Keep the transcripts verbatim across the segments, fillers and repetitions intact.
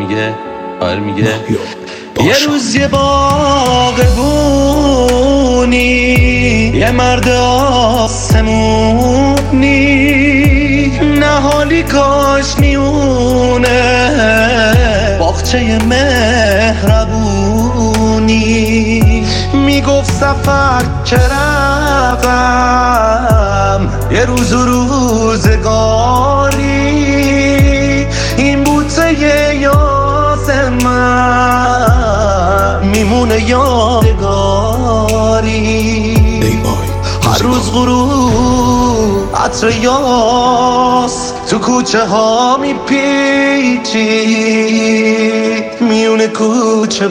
میگه آره میگه یه روز یه باغبونی، یه مرد آسمونی، نهالی کاش میونه باغچه مهربونی. میگفت سفر که رفتم یه روز و روزگاری، این بوته یاس من میمونه یادگاری. هر روز غروب عطر یاس تو کوچه ها میپیچید، میونه کوچه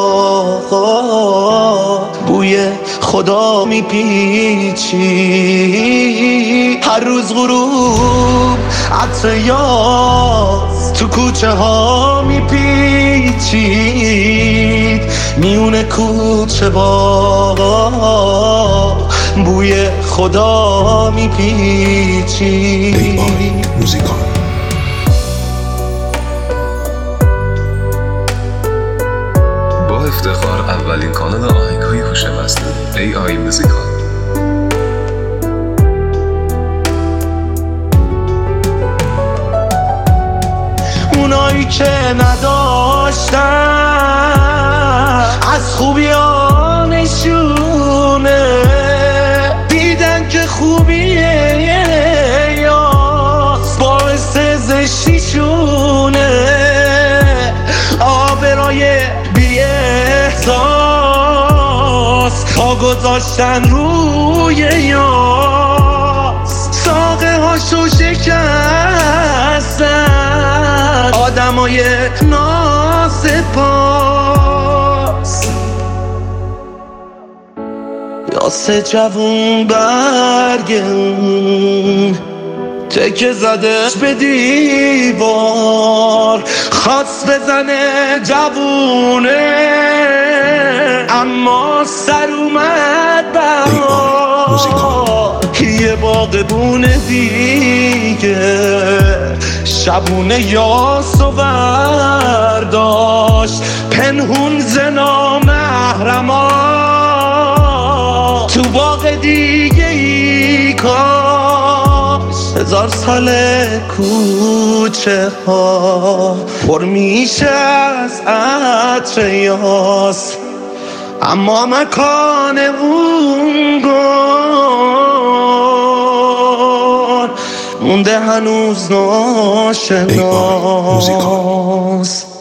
باغات بوی خدا میپیچید. هر روز غروب عطر یاس تو کوچه ها میپیچید، میونه کوچه باغات بوی خدا میپیچید. موزیکال با افتخار اولین کانال آهنگ‌های هوش مصنوعی ای آی موزیکال. اونایی که نداشتن از خوبیانشونه، دیدن که خوبیه یاس باعث زشتیشونه. آبرای بی احساس پا گذاشتن روی یاس، ساقه هاشو شکستن آدمای ناسپاس. یاس جوون برگن تکه زده به دیوار، خواست بزنه جوونه اما سر اومد بهار. یه باغبونه دیگه شبونه یاسو برداشت، پنهون زنا محرما تو باغ دیگه ای کاش. هزار ساله کوچه ها پر میشه از عطر یاس، اما مکان اون گل مونده هنوز ناشناس.